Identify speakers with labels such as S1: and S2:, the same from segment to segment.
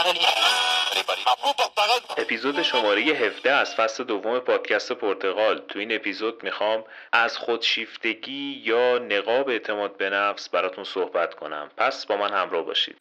S1: اپیزود شماره 17 از فصل دوم پادکست پرتغال. تو این اپیزود میخوام از خودشیفتگی یا نقاب اعتماد به نفس براتون صحبت کنم. پس با من همراه باشید.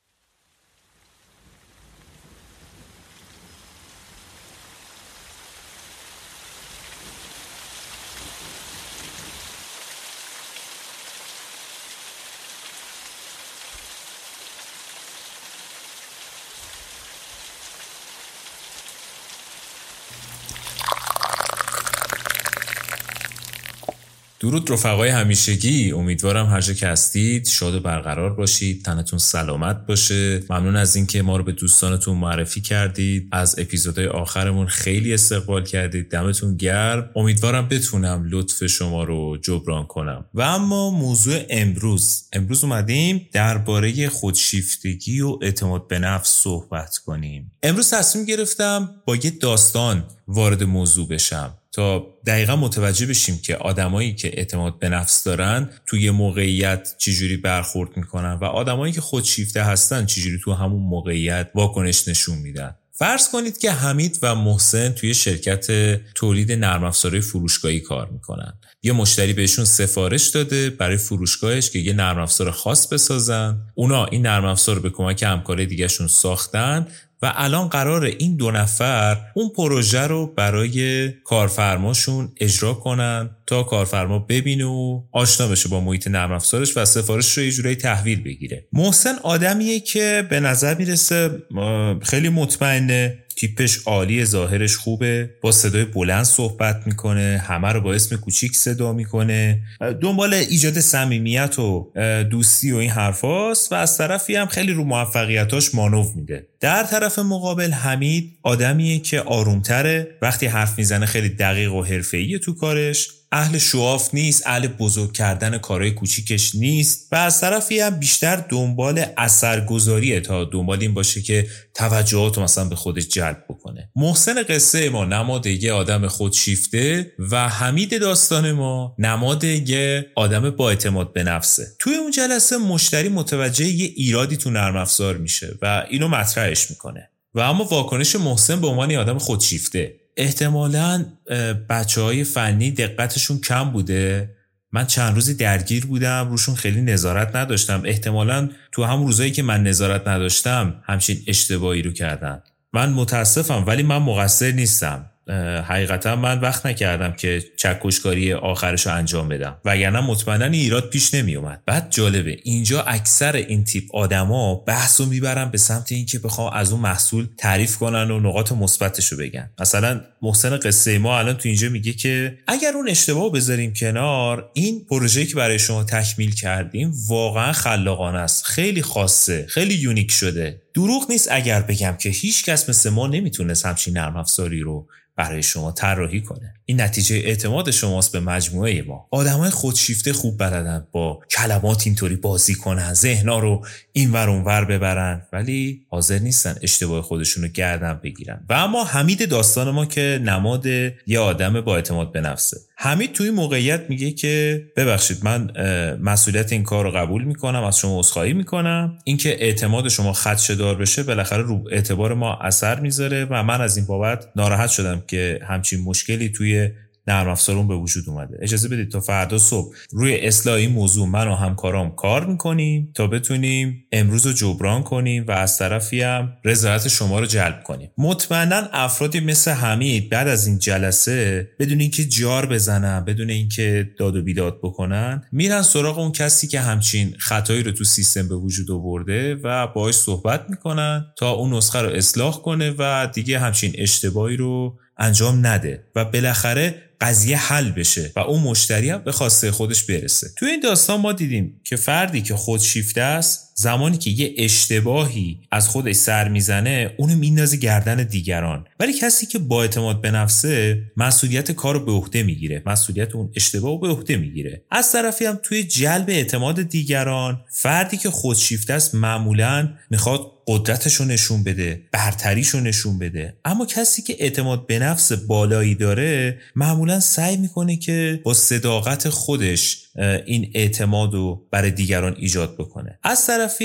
S2: درود رفقای همیشگی، امیدوارم هر جا که هستید شاد و برقرار باشید، تنتون سلامت باشه. ممنون از اینکه ما رو به دوستانتون معرفی کردید، از اپیزودهای آخرمون خیلی استقبال کردید، دمتون گرم. امیدوارم بتونم لطف شما رو جبران کنم. و اما موضوع امروز اومدیم درباره خودشیفتگی و اعتماد به نفس صحبت کنیم. امروز تصمیم گرفتم با یه داستان وارد موضوع بشم تا دقیقا متوجه بشیم که آدمایی که اعتماد به نفس دارن توی موقعیت چجوری برخورد میکنن و آدمایی که خودشیفته هستن چجوری تو همون موقعیت واکنش نشون میدن. فرض کنید که حمید و محسن توی شرکت تولید نرم افزارهای فروشگاهی کار میکنن. یه مشتری بهشون سفارش داده برای فروشگاهش که یه نرم افزار خاص بسازن. اونا این نرم افزار رو به کمک همکارای دیگه‌شون ساختن و الان قراره این دو نفر اون پروژه رو برای کارفرماشون اجرا کنن تا کارفرما ببینه و آشنا بشه با محیط نرم افزارش و سفارش رو یه جورایی تحویل بگیره. محسن آدمیه که به نظر میرسه خیلی مطمئنه، تیپش عالی، ظاهرش خوبه، با صدای بلند صحبت میکنه، همه رو با اسم کوچیک صدا میکنه، دنبال ایجاد صمیمیت و دوستی و این حرفاست و از طرفی هم خیلی رو موفقیتاش مانور میده. در طرف مقابل حمید آدمیه که آرومتره، وقتی حرف میزنه خیلی دقیق و حرفه‌ایه تو کارش، اهل شواف نیست، اهل بزرگ کردن کارهای کوچیکش نیست و از طرفی هم بیشتر دنبال اثرگذاریه تا دنبال این باشه که توجهاتو مثلا به خودش جلب بکنه. محسن قصه ما نماد یه آدم خودشیفته و حمید داستان ما نماد یه آدم با اعتماد به نفسه. توی اون جلسه مشتری متوجه یه ایرادی تو نرم افزار میشه و اینو مطرحش میکنه و اما واکنش محسن به عنوان آدم خودشیفته، احتمالاً بچه‌های فنی دقتشون کم بوده، من چند روزی درگیر بودم روشون خیلی نظارت نداشتم، احتمالاً تو همون روزایی که من نظارت نداشتم همچین اشتباهی رو کردم. من متاسفم ولی من مقصر نیستم. حقیقتا من وقت نکردم که چکشکاری آخرشو انجام بدم وگرنه مطمئنا ایراد پیش نمی اومد. بعد جالبه اینجا اکثر این تیپ آدما بحثو میبرن به سمت اینکه بخوام از اون محصول تعریف کنن و نقاط مثبتشو بگن. مثلا محسن قصه ما الان تو اینجا میگه که اگر اون اشتباهو بذاریم کنار، این پروژه‌ای که برای شما تکمیل کردیم واقعا خلاقانه است، خیلی خاصه، خیلی یونیک شده. دروغ نیست اگر بگم که هیچ کس مثل ما نمیتونست همچین نرم افزاری رو برای شما طراحی کنه. این نتیجه اعتماد شماست به مجموعه ما. آدمای خودشیفته خوب بلدن با کلمات اینطوری بازی کنن، ذهنا رو اینور اونور ببرن، ولی حاضر نیستن اشتباه خودشونو گردن بگیرن. و اما حمید داستان ما که نماد یه آدم با اعتماد به نفسه. حمید توی موقعیت میگه که ببخشید من مسئولیت این کار رو قبول میکنم، از شما عذرخواهی میکنم، اینکه اعتماد شما خدشه‌دار بشه بالاخره رو اعتبار ما اثر میذاره و من از این بابت ناراحت شدم که همچین مشکلی توی نرم افزارون به وجود اومده. اجازه بدید تا فردا صبح روی اصلاح این موضوع من و همکارام کار میکنیم تا بتونیم امروز رو جبران کنیم و از طرفی هم رضایت شما رو جلب کنیم. مطمئنا افرادی مثل حمید بعد از این جلسه بدون اینکه جار بزنن، بدون اینکه داد و بیداد بکنن، میرن سراغ اون کسی که همچین خطایی رو تو سیستم به وجود آورده و باهاش صحبت میکنن تا اون نسخه رو اصلاح کنه و دیگه همچین اشتباهی رو انجام نده و بالاخره قضیه حل بشه و اون مشتری هم به خواسته خودش برسه. توی این داستان ما دیدیم که فردی که خودشیفته است زمانی که یه اشتباهی از خودش سر میزنه اونو میندازه گردن دیگران، ولی کسی که با اعتماد به نفسه مسئولیت کارو به عهده میگیره، مسئولیت اون اشتباهو به عهده میگیره. از طرفی هم توی جلب اعتماد دیگران فردی که خودشیفته است معمولاً میخواد قدرتشو نشون بده، برتریشو نشون بده، اما کسی که اعتماد به نفس بالایی داره معمولاً سعی میکنه که با صداقت خودش این اعتمادو برای دیگران ایجاد بکنه. از طرفی هم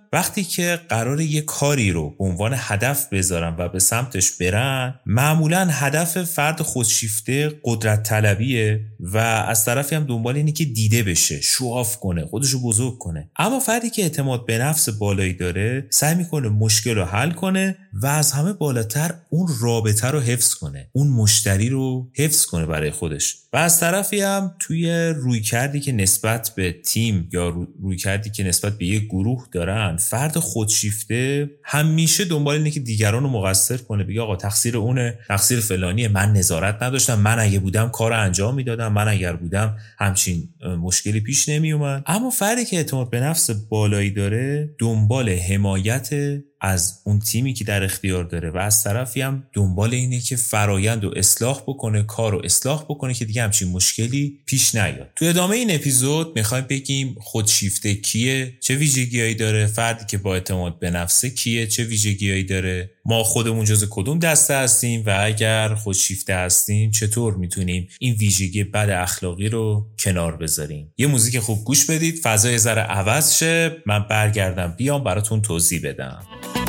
S2: وقتی که قرار یه کاری رو به عنوان هدف بذارن و به سمتش برن، معمولا هدف فرد خودشیفته قدرت طلبیه و از طرفی هم دنبال اینه که دیده بشه، شواف کنه، خودشو بزرگ کنه. اما فردی که اعتماد به نفس بالایی داره سعی میکنه مشکل رو حل کنه و از همه بالاتر اون رابطه رو حفظ کنه، اون مشتری رو حفظ کنه برای خودش. و از طرفی هم توی رویکردی که نسبت به تیم یا رویکردی که نسبت به یک گروه دارن، فرد خودشیفته همیشه دنبال اینه که دیگران رو مقصر کنه، بگه آقا تقصیر اونه، تقصیر فلانیه، من نظارت نداشتم، من اگه بودم کارو انجام میدادم، من اگر بودم همچین مشکلی پیش نمی اومد. اما فردی که اعتماد به نفس بالایی داره دنبال حمایت از اون تیمی که در اختیار داره و از طرفی هم دنبال اینه که فرایند رو اصلاح بکنه، کار رو اصلاح بکنه که دیگه همچین مشکلی پیش نیاد. تو ادامه این اپیزود میخوایم بگیم خودشیفته کیه، چه ویژگیهایی داره، فردی که با اعتماد به نفسه کیه، چه ویژگیهایی داره، ما خودمون جزء کدوم دسته هستیم و اگر خودشیفته هستیم چطور میتونیم این ویژگی بد اخلاقی رو کنار بذاریم. یه موزیک خوب گوش بدید، فضای ذره عوض شه، من برگردم بیام براتون توضیح بدم.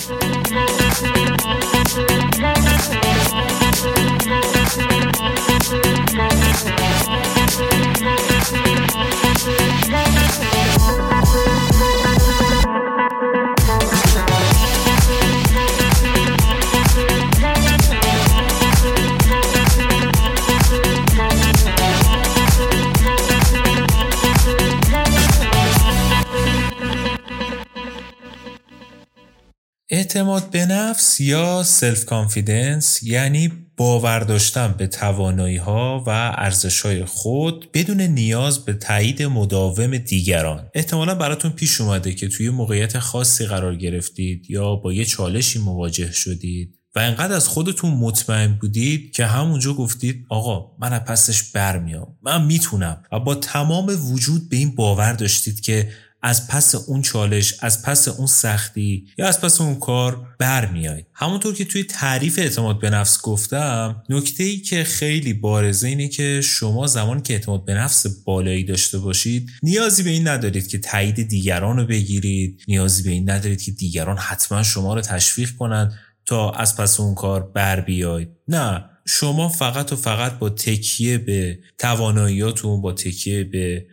S2: اعتماد به نفس یا سلف کانفیدنس یعنی باور داشتن به توانایی‌ها و ارزش‌های خود بدون نیاز به تایید مداوم دیگران. احتمالاً براتون پیش اومده که توی موقعیت خاصی قرار گرفتید یا با یه چالشی مواجه شدید و انقدر از خودتون مطمئن بودید که همونجا گفتید آقا من از پسش برمیام، من میتونم، و با تمام وجود به این باور داشتید که از پس اون چالش، از پس اون سختی یا از پس اون کار برمیایید. همونطور که توی تعریف اعتماد به نفس گفتم، نکته‌ای که خیلی بارزه اینه که شما زمانی که اعتماد به نفس بالایی داشته باشید نیازی به این ندارید که تایید دیگران رو بگیرید، نیازی به این ندارید که دیگران حتما شما رو تشویق کنن تا از پس اون کار بر بیایید. نه، شما فقط و فقط با تکیه به تواناییاتون، با تکیه به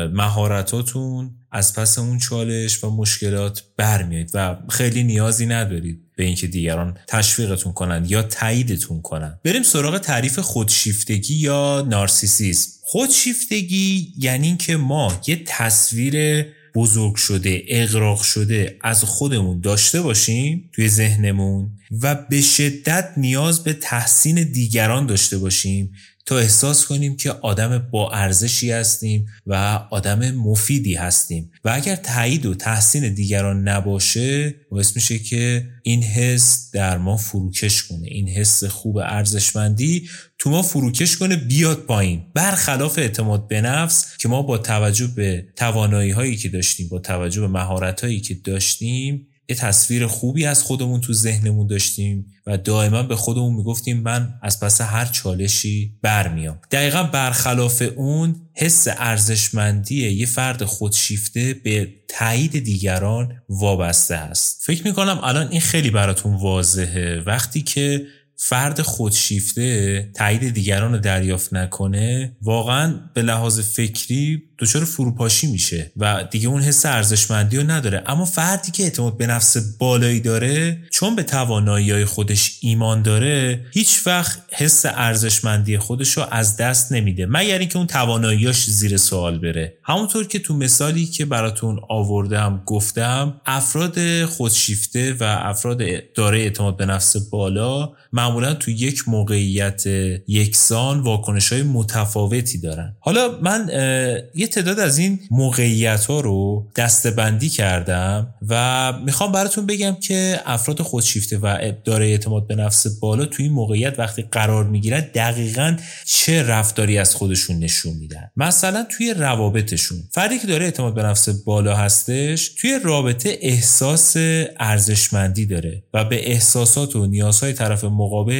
S2: مهارتاتون از پس اون چالش و مشکلات برمیایید و خیلی نیازی ندارید به اینکه دیگران تشویقتون کنن یا تاییدتون کنن. بریم سراغ تعریف خودشیفتگی یا نارسیسیسم. خودشیفتگی یعنی این که ما یه تصویر بزرگ شده، اغراق شده از خودمون داشته باشیم توی ذهنمون و به شدت نیاز به تحسین دیگران داشته باشیم تا احساس کنیم که آدم با ارزشی هستیم و آدم مفیدی هستیم. و اگر تایید و تحسین دیگران نباشه باعث میشه که این حس در ما فروکش کنه، این حس خوب ارزشمندی تو ما فروکش کنه، بیاد پایین. برخلاف اعتماد به نفس که ما با توجه به توانایی هایی که داشتیم، با توجه به مهارت هایی که داشتیم، یه تصویر خوبی از خودمون تو ذهنمون داشتیم و دائما به خودمون میگفتیم من از پس هر چالشی برمیام. دقیقا برخلاف اون حس ارزشمندی یه فرد خودشیفته به تایید دیگران وابسته است. فکر میکنم الان این خیلی براتون واضحه. وقتی که فرد خودشیفته تایید دیگران رو دریافت نکنه، واقعا به لحاظ فکری دچار فروپاشی میشه و دیگه اون حس ارزشمندی رو نداره. اما فردی که اعتماد به نفس بالایی داره، چون به توانایی‌های خودش ایمان داره، هیچ وقت حس ارزشمندی خودش رو از دست نمیده مگر اینکه اون تواناییاش زیر سوال بره. همونطور که تو مثالی که براتون آوردم گفتم، افراد خودشیفته و افراد دارای اعتماد به نفس بالا معمولا تو یک موقعیت یکسان واکنش‌های متفاوتی دارن. حالا من یه تعداد از این موقعیت‌ها رو دسته‌بندی کردم و میخوام براتون بگم که افراد خودشیفته و دارای اعتماد به نفس بالا تو این موقعیت وقتی قرار میگیرن دقیقاً چه رفتاری از خودشون نشون میدن. مثلا توی روابطشون، فردی که داره اعتماد به نفس بالا هستش توی رابطه احساس ارزشمندی داره و به احساسات و نیازهای طرف مقابل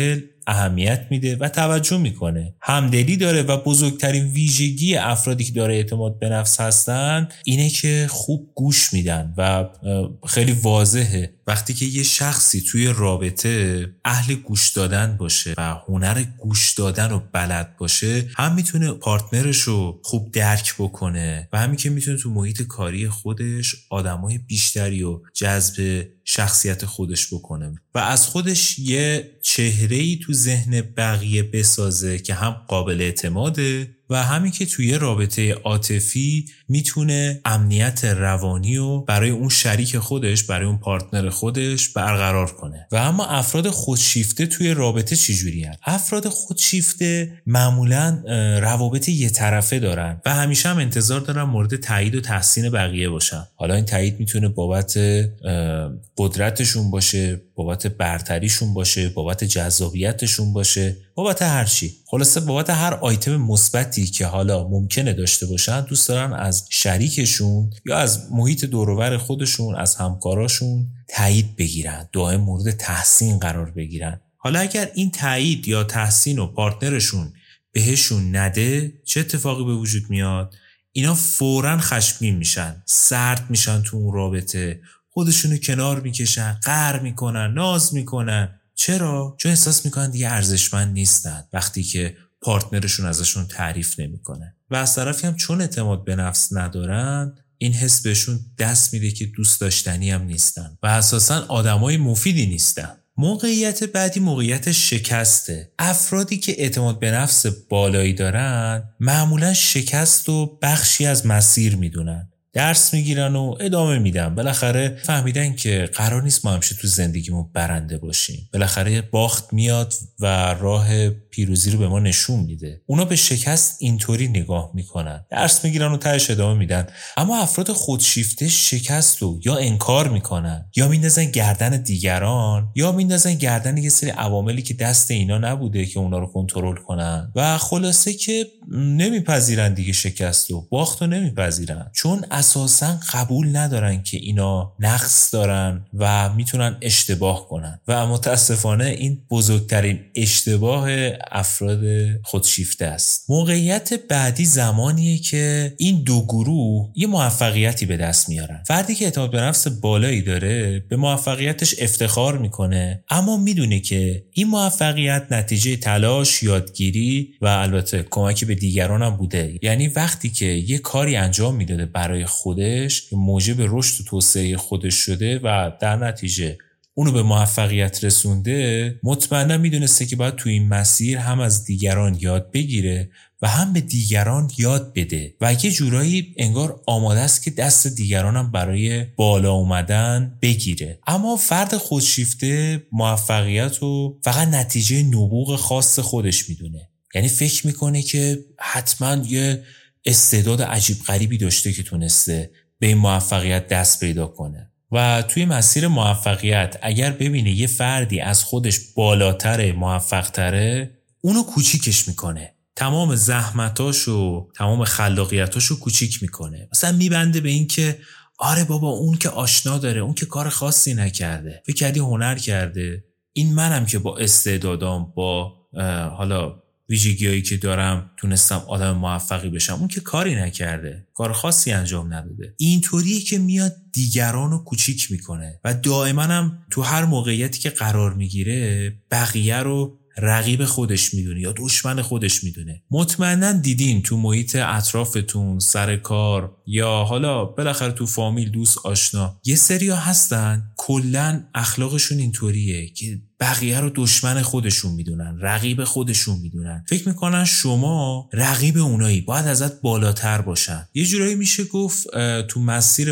S2: اهمیت میده و توجه میکنه، همدلی داره و بزرگترین ویژگی افرادی که داره اعتماد به نفس هستن اینه که خوب گوش میدن و خیلی واضحه وقتی که یه شخصی توی رابطه اهل گوش دادن باشه و هنر گوش دادن رو بلد باشه، هم میتونه پارتنرش رو خوب درک بکنه و همین که میتونه تو محیط کاری خودش آدمای بیشتری رو جذب شخصیت خودش بکنه و از خودش یه چهره‌ای تو ذهن بقیه بسازه که هم قابل اعتماده و همین که توی رابطه عاطفی میتونه امنیت روانی رو برای اون شریک خودش، برای اون پارتنر خودش برقرار کنه. و اما افراد خودشیفته توی رابطه چجوری هستن؟ افراد خودشیفته معمولاً روابط یه طرفه دارن و همیشه هم انتظار دارن مورد تایید و تحسین بقیه باشن. حالا این تایید میتونه بابت قدرتشون باشه، بابت برتریشون باشه، بابت جذابیتشون باشه، بابت هر چی. خلاصه بابت هر آیتم مثبتی که حالا ممکنه داشته باشن دوست دارن از شریکشون یا از محیط دور و بر خودشون، از همکاراشون تایید بگیرن، دائم مورد تحسین قرار بگیرن. حالا اگر این تایید یا تحسین و پارتنرشون بهشون نده، چه اتفاقی به وجود میاد؟ اینا فوراً خشمگین میشن، سرد میشن تو اون رابطه، خودشونو کنار میکشن، قهر میکنن، ناز میکنن. چرا؟ چون احساس میکنن دیگه ارزشمند نیستن وقتی که پارتنرشون ازشون تعریف نمیکنه. و از طرفی هم چون اعتماد به نفس ندارن، این حس بهشون دست میده که دوست داشتنی هم نیستن و اساساً آدمای مفیدی نیستن. موقعیت بعدی موقعیت شکسته. افرادی که اعتماد به نفس بالایی دارن معمولاً شکست و بخشی از مسیر میدونن، درس میگیرن و ادامه میدن. بالاخره فهمیدن که قرار نیست ما همیشه تو زندگیمون برنده باشیم، بالاخره باخت میاد و راه پیروزی رو به ما نشون میده. اونا به شکست اینطوری نگاه میکنن، درس میگیرن و تهش ادامه میدن. اما افراد خودشیفته شکست رو یا انکار میکنن، یا میندازن گردن دیگران، یا میندازن گردن یه سری عواملی که دست اینا نبوده که اونا رو کنترل کنن و خلاصه که نمیپذیرن دیگه شکست رو، باخت رو نمیپذیرن، چون اساساً قبول ندارن که اینا نقص دارن و میتونن اشتباه کنن. و متاسفانه این بزرگترین اشتباه افراد خودشیفته است. موقعیت بعدی زمانیه که این دو گروه یه موفقیتی به دست میارن. فردی که اعتماد به نفس بالایی داره به موفقیتش افتخار میکنه، اما میدونه که این موفقیت نتیجه تلاش، یادگیری و البته کمکی به دیگران هم بوده. یعنی وقتی که یه کاری انجام میداده برای خودش که موجب رشد و توسعه خودش شده و در نتیجه اونو به موفقیت رسونده، مطمئنا میدونسته که باید توی این مسیر هم از دیگران یاد بگیره و هم به دیگران یاد بده و یه جورایی انگار آماده است که دست دیگران هم برای بالا اومدن بگیره. اما فرد خودشیفته موفقیت رو فقط نتیجه نبوغ خاص خودش میدونه. یعنی فکر میکنه که حتما یه استعداد عجیب غریبی داشته که تونسته به این موفقیت دست پیدا کنه. و توی مسیر موفقیت اگر ببینه یه فردی از خودش بالاتره، موفقتره، اونو کوچیکش میکنه، تمام زحمتاشو، تمام خلاقیتاشو کوچیک میکنه. مثلا میبنده به این که آره بابا اون که آشنا داره، اون که کار خاصی نکرده، فکر کردی هنر کرده، این منم که با استعدادام، با حالا ویژگی‌هایی که دارم تونستم آدم موفقی بشم، اون که کاری نکرده، کار خاصی انجام نداده. اینطوریه که میاد دیگران رو کوچیک میکنه و دائما هم تو هر موقعیتی که قرار میگیره بقیه رو رقیب خودش میدونه یا دشمن خودش میدونه. مطمئنا دیدین تو محیط اطرافتون، سر کار یا حالا بالاخره تو فامیل، دوست، آشنا، یه سریا هستن کلن اخلاقشون اینطوریه که بقیه رو دشمن خودشون میدونن، رقیب خودشون میدونن، فکر میکنن شما رقیب اونایی، باید ازت بالاتر باشن. یه جورایی میشه گفت تو مسیر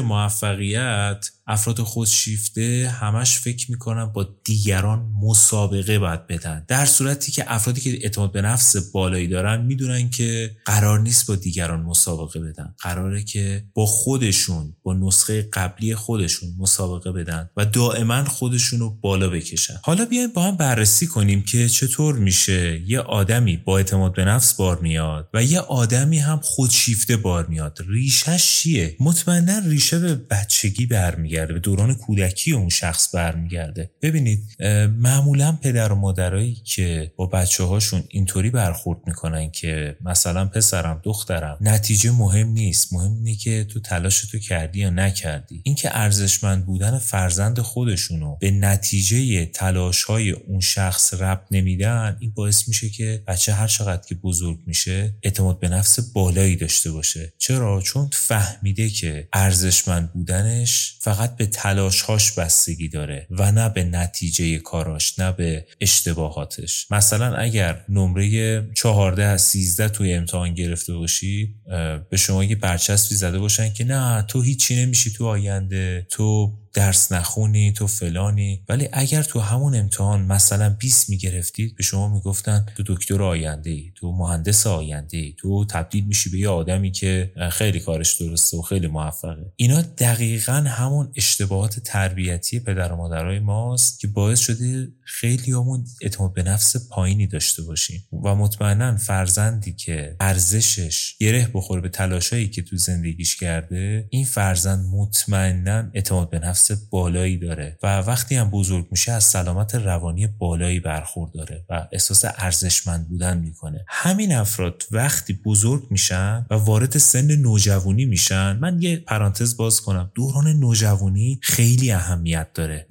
S2: موفقیت افراد خودشیفته همش فکر میکنن با دیگران مسابقه باید بدن، در صورتی که افرادی که اعتماد به نفس بالایی دارن میدونن که قرار نیست با دیگران مسابقه بدن، قراره که با خودشون، با نسخه قبلی خودشون مسابقه بدن و دائما خودشون رو بالا بکشن. حالا بیایم با هم بررسی کنیم که چطور میشه یه آدمی با اعتماد به نفس بار میاد و یه آدمی هم خودشیفته بار میاد. ریشه‌ش چیه؟ مطمئنا ریشه به بچگی برمیگرده، به دوران کودکی اون شخص برمیگرده. ببینید معمولا پدر و مادرایی که با بچه‌هاشون اینطوری برخورد میکنن که مثلا پسرم دخترم نتیجه مهم نیست، مهم اینه که تو تلاشتو کردی یا نکردی. این که ارزشمند بودن فرزند خودشونو به نتیجه تلاش‌های اون شخص ربط نمیدن، این باعث میشه که بچه هر چقدر که بزرگ میشه اعتماد به نفس بالایی داشته باشه. چرا؟ چون فهمیده که ارزشمند بودنش فقط به تلاش‌هاش بستگی داره و نه به نتیجه کاراش، نه به اشتباهاتش. مثلا اگر نمره 14 از 13 توی امتحان گرفته باشی، به شما یه برچسبی زده باشن که نه تو هیچی نمیشی تو آینده، تو درس نخونی، تو فلانی. ولی اگر تو همون امتحان مثلا 20 میگرفتید، به شما میگفتن تو دکتر آینده ای، تو مهندس آینده ای، تو تبدیل میشی به یه آدمی که خیلی کارش درسته و خیلی موفقه. اینا دقیقاً همون اشتباهات تربیتی پدر و مادرای ماست که باعث شده خیلیامون اعتماد به نفس پایینی داشته باشیم و مطمئنا فرزندی که ارزشش گره بخوره به تلاشایی که تو زندگیش کرده، این فرزند مطمئنا اعتماد به نفس بالایی داره و وقتی هم بزرگ میشه از سلامت روانی بالایی برخورداره و احساس ارزشمند بودن میکنه. همین افراد وقتی بزرگ میشن و وارد سن نوجوانی میشن، من یه پرانتز باز کنم، دوران نوجوانی خیلی اهمیت داره،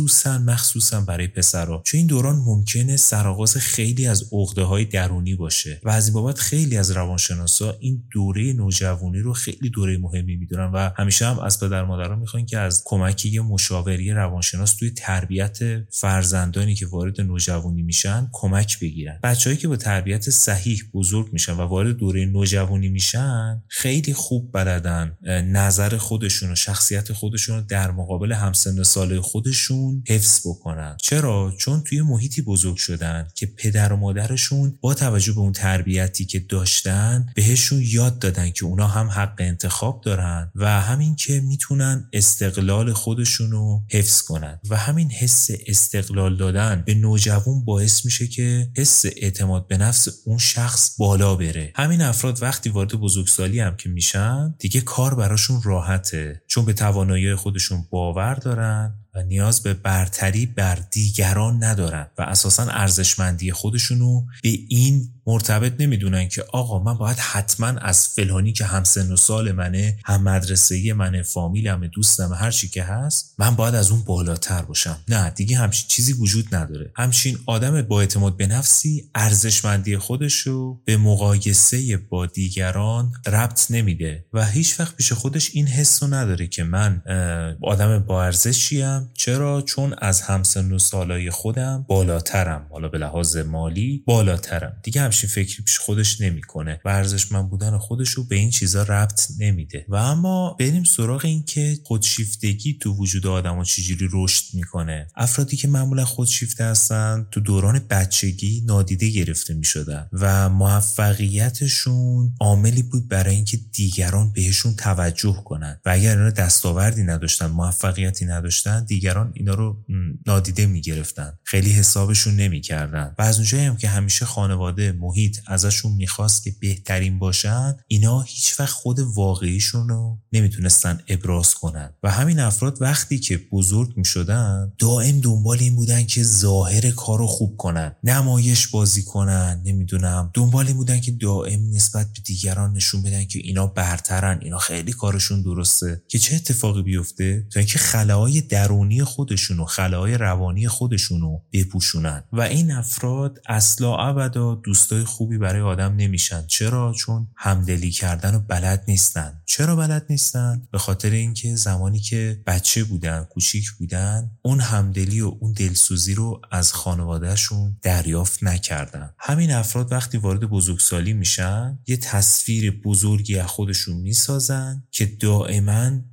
S2: مخصوصا برای پسرها، چون این دوران ممکنه سرآغاز خیلی از عقده‌های درونی باشه و از این بابت خیلی از روانشناسا این دوره نوجوانی رو خیلی دوره مهمی میدونن و همیشه هم از پدر مادرها میخوان که از کمک یه مشاوری روانشناس توی تربیت فرزندانی که وارد نوجوانی میشن کمک بگیرن. بچه‌هایی که با تربیت صحیح بزرگ میشن و وارد دوره نوجوانی میشن خیلی خوب بلدن نظر خودشون و شخصیت خودشون رو در مقابل همسن و سال خودشون حفظ بکنن. چرا؟ چون توی محیطی بزرگ شدن که پدر و مادرشون با توجه به اون تربیتی که داشتن بهشون یاد دادن که اونا هم حق انتخاب دارن و همین که میتونن استقلال خودشونو حفظ کنن و همین حس استقلال دادن به نوجوان باعث میشه که حس اعتماد به نفس اون شخص بالا بره. همین افراد وقتی وارد بزرگسالی هم که میشن دیگه کار براشون راحته، چون به توانایی خودشون باور دارن و نیاز به برتری بر دیگران ندارن و اساساً ارزشمندی خودشونو به این مرتبط نمیدونن که آقا من باید حتما از فلانی که همسن و سال منه، هم مدرسه‌ای منه، فامیلمه، دوستمه، هر چی که هست، من باید از اون بالاتر باشم. نه، دیگه همچین چیزی وجود نداره. همچین آدم با اعتماد به نفسی ارزشمندی خودشو به مقایسه با دیگران ربط نمیده و هیچ وقت پیش خودش این حسو نداره که من آدم با ارزشیم. چرا؟ چون از همسن و سالای خودم بالاترم، حالا به لحاظ مالی بالاترم. دیگه همچین فکری پیش خودش نمیکنه و ارزشمند بودن خودشو به این چیزا ربط نمیده. و اما بریم سراغ این که خودشیفتگی تو وجود آدم‌ها چجوری رشد میکنه. افرادی که معمولا خودشیفته هستن تو دوران بچگی نادیده گرفته میشدن و موفقیتشون عاملی بود برای اینکه دیگران بهشون توجه کنن و اگر اینا دستاوردی نداشتن، موفقیتی نداشتن، دیگران اینا رو نادیده میگرفتن، خیلی حسابشون نمیکردن و از اونجایی هم که همیشه خانواده، محیط ازشون میخواست که بهترین باشن، اینا هیچ وقت خود واقعیشون رو نمیتونستن ابراز کنن و همین افراد وقتی که بزرگ میشدن دائم دنبال این بودن که ظاهر کارو خوب کنن، نمایش بازی کنن، نمیدونم دنبال این بودن که دائم نسبت به دیگران نشون بدن که اینا برترن، اینا خیلی کارشون درسته، که چه اتفاقی بیفته تا اینکه خلاهای درونی خودشونو، خلاهای روانی خودشونو بپوشونن و این افراد اصلا ابدا دوستای خوبی برای آدم نمیشن. چرا؟ چون همدلی کردن رو بلد نیستن. چرا بلد نیستن؟ به خاطر اینکه زمانی که بچه بودن، کوچیک بودن، اون همدلی و اون دلسوزی رو از خانوادهشون دریافت نکردن. همین افراد وقتی وارد بزرگسالی میشن یه تصویر بزرگی از خودشون میسازن که دائما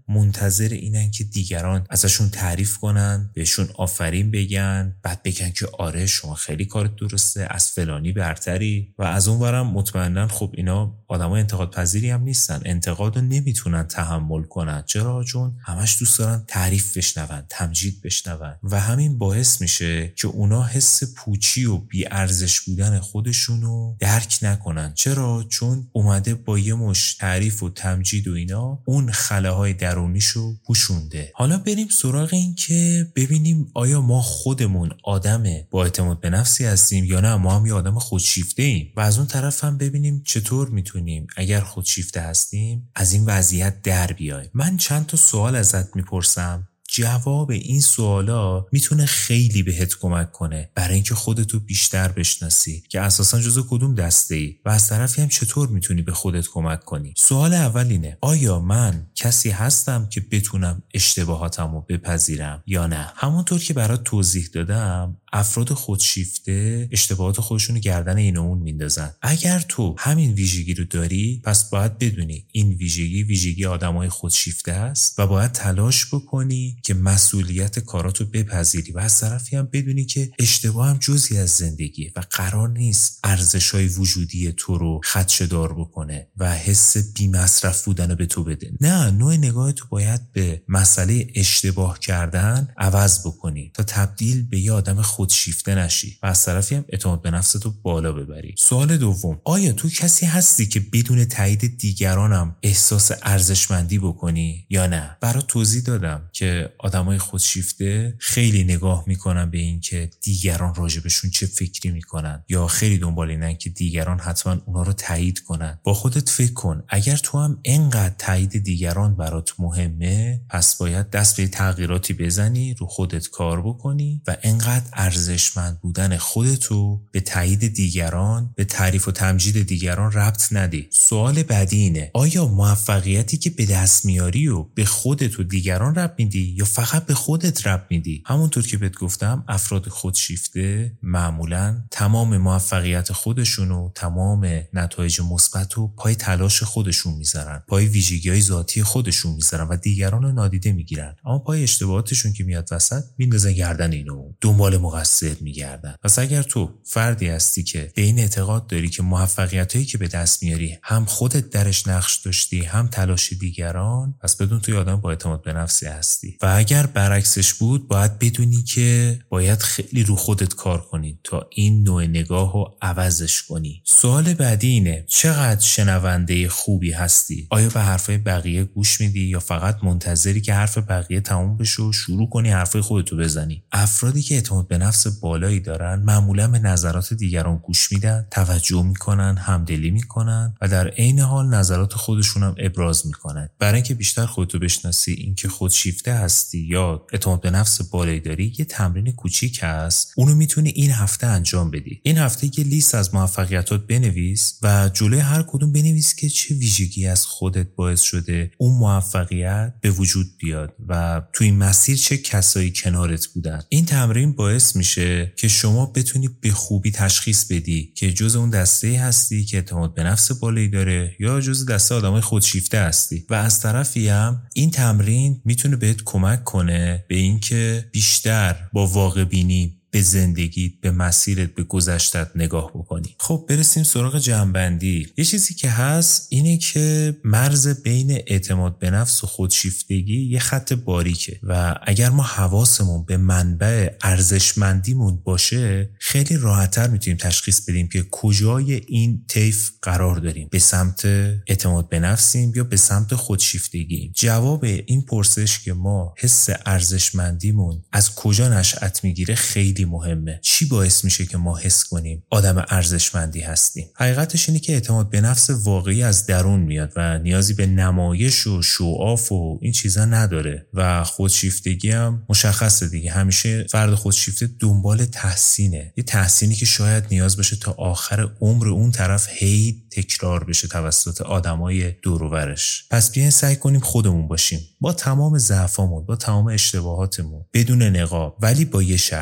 S2: منتظر اینن که دیگران ازشون تعریف کنن، بهشون آفرین بگن، بعد بگن که آره شما خیلی کارت درسته، از فلانی برتری. و از اون ورم مطمئناً خب اینا آدمای انتقاد پذیری هم نیستن، انتقادو نمیتونن تحمل کنن. چرا؟ چون همش دوست دارن تعریف بشنون، تمجید بشنون و همین باعث میشه که اونا حس پوچی و بی‌ارزش بودن خودشونو درک نکنن. چرا؟ چون اومده با یه مش تعریف و تمجید و اینا اون خلاهای درونیشو پوشونده. حالا بریم سراغ این که ببینیم آیا ما خودمون آدم با اعتماد به نفسی هستیم یا نه ما هم یه آدم خودشیفته ایم، و از اون طرف هم ببینیم چطور میتونیم اگر خودشیفته هستیم از این وضعیت در بیایم. من چند تا سوال ازت میپرسم، جواب این سوالا میتونه خیلی بهت کمک کنه برای اینکه خودتو بیشتر بشناسی که اساسا جزو کدوم دسته ای و از طرفی هم چطور میتونی به خودت کمک کنی. سوال اول اینه: آیا من کسی هستم که بتونم اشتباهاتمو بپذیرم یا نه؟ همونطور که برات توضیح دادم افراد خودشیفته اشتباهات خودشونو گردن این و اون میندازن. اگر تو همین ویژگی رو داری پس باید بدونی این ویژگی آدمای خودشیفته است و باید تلاش بکنی که مسئولیت کاراتو بپذیری و از طرفی هم بدونی که اشتباه هم جزئی از زندگیه و قرار نیست ارزش‌های وجودی تو رو خدشه‌دار بکنه و حس بی‌مصرف بودن به تو بده. نه، نوع نگاه تو باید به مسئله اشتباه کردن عوض بکنی تا تبدیل به یه آدم خودشیفته نشی و از طرفی هم اعتماد به نفستو بالا ببری. سوال دوم: آیا تو کسی هستی که بدون تایید دیگرانم احساس ارزشمندی بکنی یا نه؟ برات توضیح دادم که آدمای خودشیفته خیلی نگاه میکنن به این که دیگران راجبشون چه فکری میکنن یا خیلی دنبال اینن که دیگران حتما اونا رو تایید کنن. با خودت فکر کن، اگر تو هم انقدر تایید دیگران برات مهمه پس باید دست به تغییراتی بزنی، رو خودت کار بکنی و انقدر ارزشمند بودن خودتو به تایید دیگران، به تعریف و تمجید دیگران ربط ندی. سوال بعدی اینه: آیا موفقیتی که به دست میاری و به خودت و دیگران ربط میدی یا فقط به خودت ربط میدی؟ همونطور که بهت گفتم افراد خودشیفته معمولاً تمام موفقیت خودشونو، تمام نتایج مثبتو پای تلاش خودشون میذارن، پای ویژگی‌های ذاتی خودشون میذارن و دیگران رو نادیده میگیرن، اما پای اشتباهاتشون که میاد وسط میندازن گردن اینو، دنبال مقصر میگردن. پس اگر تو فردی هستی که به این اعتقاد داری که موفقیتایی که به دست میاری هم خودت درش نقش داشتی هم تلاش دیگران، پس بدون تو آدم با اعتماد به نفسی هستی. و اگر برعکسش بود باید بدونی که باید خیلی رو خودت کار کنی تا این نوع نگاهو عوضش کنی. سوال بعدی اینه: چقدر شنونده خوبی هستی؟ آیا به حرفای بقیه گوش میدی یا فقط منتظری که حرف بقیه تموم بشه و شروع کنی حرفای خودتو بزنی؟ افرادی که اعتماد به نفس بالایی دارن معمولا به نظرات دیگران گوش میدن، توجه میکنن، همدلی میکنن و در عین حال نظرات خودشون هم ابراز میکنن. برای اینکه بیشتر خودتو بشناسی، اینکه خودشیفته هستی یا اعتماد به نفس بالایی داری، یه تمرین کوچیک هست، اونو میتونی این هفته انجام بدی. این هفته یه لیست از موفقیتات بنویس و جلوی هر کدوم بنویس که چه ویژگی از خودت باعث شده اون موفقیت به وجود بیاد و تو این مسیر چه کسایی کنارت بودن. این تمرین باعث میشه که شما بتونی به خوبی تشخیص بدی که جز اون دسته هستی که اعتماد به نفس بالایی داره یا جز دسته آدمای خودشیفته هستی. و از طرفی هم این تمرین میتونه بهت کمک کنه به اینکه بیشتر با واقع بینی به زندگیت، به مسیرت، به گذشتت نگاه بکنی. خب برسیم سراغ جمع‌بندی. یه چیزی که هست اینه که مرز بین اعتماد به نفس و خودشیفتگی یه خط باریکه و اگر ما حواسمون به منبع ارزشمندیمون باشه خیلی راحت‌تر میتونیم تشخیص بدیم که کجای این طیف قرار داریم، به سمت اعتماد به نفسیم یا به سمت خودشیفتگی. جواب این پرسش که ما حس ارزشمندیمون از کجا نشأت میگیره خیلی مهمه. چی باعث میشه که ما حس کنیم آدم ارزشمندی هستیم؟ حقیقتش اینه که اعتماد به نفس واقعی از درون میاد و نیازی به نمایش و شوآف و این چیزا نداره و خودشیفتگی هم مشخصه دیگه. همیشه فرد خودشیفته دنبال تحسینه، یه تحسینی که شاید نیاز باشه تا آخر عمر اون طرف هی تکرار بشه توسط آدمای دور و برش. پس بیاین سعی کنیم خودمون باشیم با تمام ضعفامون، با تمام اشتباهاتمون، بدون نقاب، ولی با یه شرط، اونم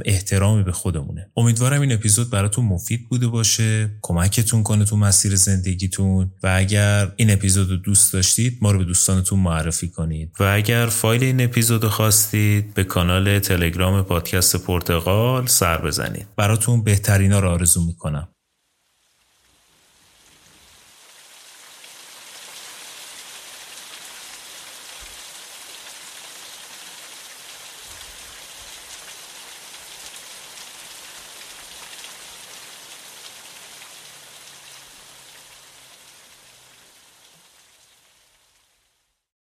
S2: احترامی به خودمونه. امیدوارم این اپیزود براتون مفید بوده باشه، کمکتون کنه تو مسیر زندگیتون و اگر این اپیزود رو دوست داشتید ما رو به دوستانتون معرفی کنید و اگر فایل این اپیزود خواستید به کانال تلگرام پادکست پرتغال سر بزنید. براتون بهترینا رو آرزو میکنم.